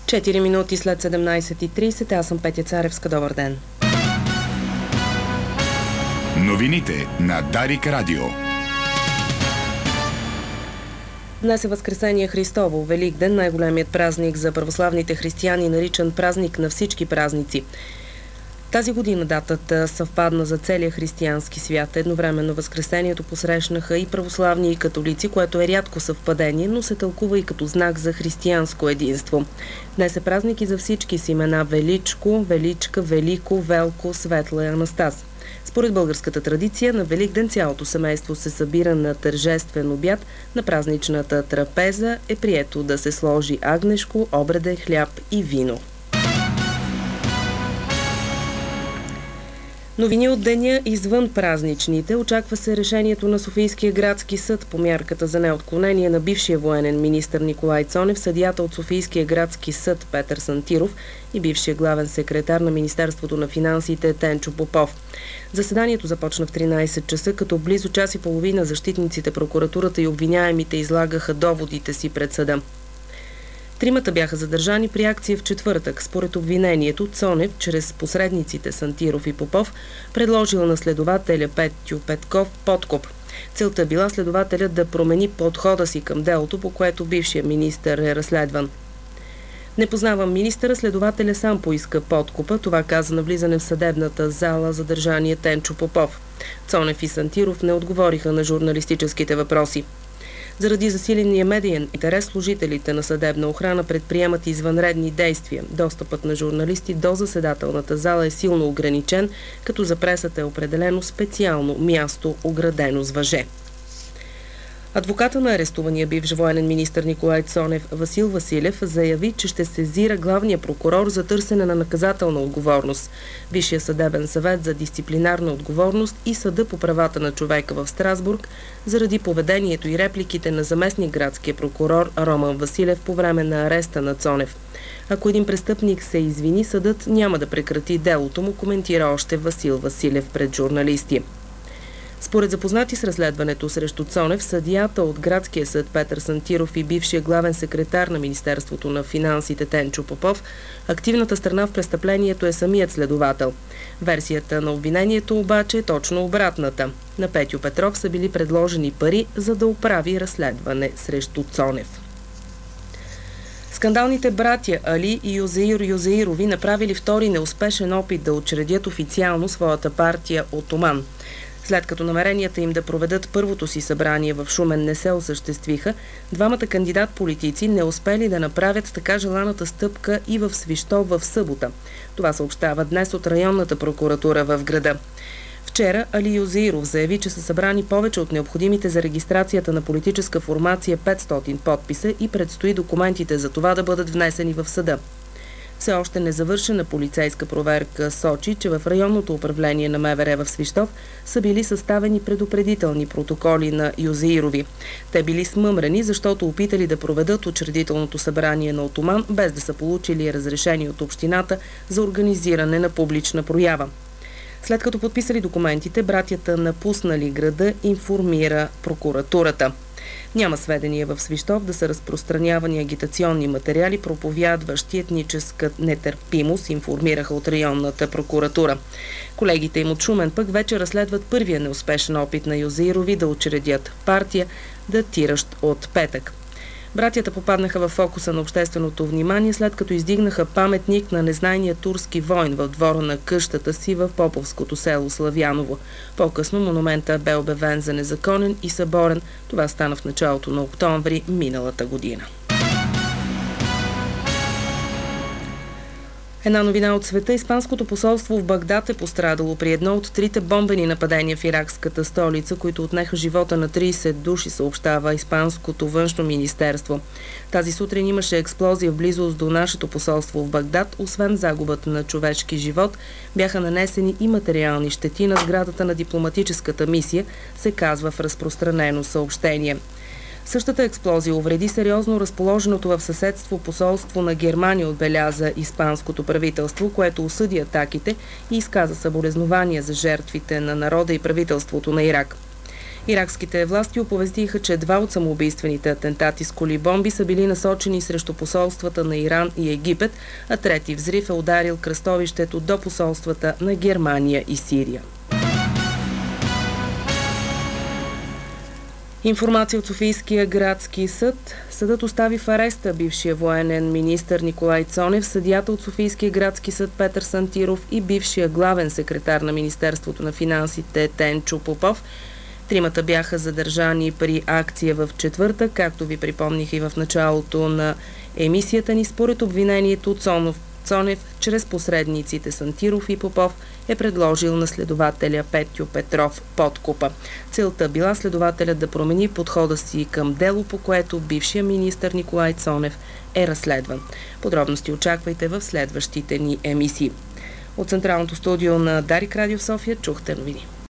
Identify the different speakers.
Speaker 1: 4 минути след 17:30, аз съм Петя Царевска. Добър ден.
Speaker 2: Новините на Дарик Радио.
Speaker 1: Днес е Възкресение Христово, Великден, най-големият празник за православните християни, наричан празник на всички празници. Тази година датата съвпадна за целия християнски свят. Едновременно Възкресението посрещнаха и православни и католици, което е рядко съвпадение, но се тълкува и като знак за християнско единство. Днес е празник и за всички с имена Величко, Величка, Велико, Велко, Светла и Анастас. Според българската традиция, на Великден цялото семейство се събира на тържествен обяд. На празничната трапеза е прието да се сложи агнешко, обреде, хляб и вино. Новини от деня извън празничните. Очаква се решението на Софийския градски съд по мярката за неотклонение на бившия военен министър Николай Цонев, съдията от Софийския градски съд Петър Сантиров и бившия главен секретар на Министерството на финансите Тенчо Попов. Заседанието започна в 13 часа, като близо час и половина защитниците, прокуратурата и обвиняемите излагаха доводите си пред съда. Тримата бяха задържани при акция в четвъртък. Според обвинението, Цонев, чрез посредниците Сантиров и Попов, предложил на следователя Петю Петков подкуп. Целта била следователят да промени подхода си към делото, по което бившия министър е разследван. Не познавам министъра, следователя сам поиска подкупа. Това каза на влизане в съдебната зала задържания Тенчо Попов. Цонев и Сантиров не отговориха на журналистическите въпроси. Заради засиления медиен интерес, служителите на съдебна охрана предприемат извънредни действия. Достъпът на журналисти до заседателната зала е силно ограничен, като за пресата е определено специално място, оградено с въже. Адвоката на арестувания бивш военен министър Николай Цонев Васил Василев заяви, че ще сезира главния прокурор за търсене на наказателна отговорност, Висшия съдебен съвет за дисциплинарна отговорност и Съда по правата на човека в Страсбург заради поведението и репликите на заместник градския прокурор Роман Василев по време на ареста на Цонев. Ако един престъпник се извини, съдът няма да прекрати делото му, коментира още Васил Василев пред журналисти. Според запознати с разследването срещу Цонев, съдията от градския съд Петър Сантиров и бившия главен секретар на Министерството на финансите Тенчо Попов, активната страна в престъплението е самият следовател. Версията на обвинението обаче е точно обратната. На Петю Петров са били предложени пари, за да оправи разследване срещу Цонев. Скандалните братя Али и Юзеир Юзеирови направили втори неуспешен опит да учредят официално своята партия Отоман. След като намеренията им да проведат първото си събрание в Шумен не се осъществиха, двамата кандидат-политици не успели да направят така желаната стъпка и в Свищов в събота. Това съобщава днес от районната прокуратура в града. Вчера Али Юзеиров заяви, че са събрани повече от необходимите за регистрацията на политическа формация 500 подписа и предстои документите за това да бъдат внесени в съда. Все още незавършена полицейска проверка сочи, че в районното управление на МВР в Свищов са били съставени предупредителни протоколи на Юзеирови. Те били смъмрени, защото опитали да проведат учредителното събрание на Отоман, без да са получили разрешение от общината за организиране на публична проява. След като подписали документите, братята напуснали града, информира прокуратурата. Няма сведения в Свищов да са разпространявани агитационни материали, проповядващи етническа нетърпимост, информираха от районната прокуратура. Колегите им от Шумен пък вече разследват първия неуспешен опит на Юзеирови да учредят партия, датиращ от петък. Братята попаднаха в фокуса на общественото внимание, след като издигнаха паметник на незнайния турски войн в двора на къщата си в поповското село Славяново. По-късно монумента бе обявен за незаконен и съборен. Това стана в началото на октомври миналата година. Една новина от света. Испанското посолство в Багдад е пострадало при едно от трите бомбени нападения в иракската столица, които отнеха живота на 30 души, съобщава Испанското външно министерство. Тази сутрин имаше експлозия в близост до нашето посолство в Багдад. Освен загубата на човешки живот, бяха нанесени и материални щети на сградата на дипломатическата мисия, се казва в разпространено съобщение. Същата експлозия увреди сериозно разположеното в съседство посолство на Германия, отбеляза испанското правителство, което осъди атаките и изказа съболезнования за жертвите на народа и правителството на Ирак. Иракските власти оповестиха, че 2 от самоубийствените атентати с коли-бомби са били насочени срещу посолствата на Иран и Египет, а трети взрив е ударил кръстовището до посолствата на Германия и Сирия. Информация от Софийския градски съд. Съдът остави в ареста бившия военен министър Николай Цонев, съдията от Софийския градски съд Петър Сантиров и бившия главен секретар на Министерството на финансите Тенчо Попов. Тримата бяха задържани при акция в четвъртък, както ви припомних и в началото на емисията ни. Според обвинението Цонев, чрез посредниците Сантиров и Попов, е предложил на следователя Петю Петров подкупа. Целта била следователят да промени подхода си към дело, по което бившия министър Николай Цонев е разследван. Подробности очаквайте в следващите ни емисии. От централното студио на Дарик Радио в София чухте новини.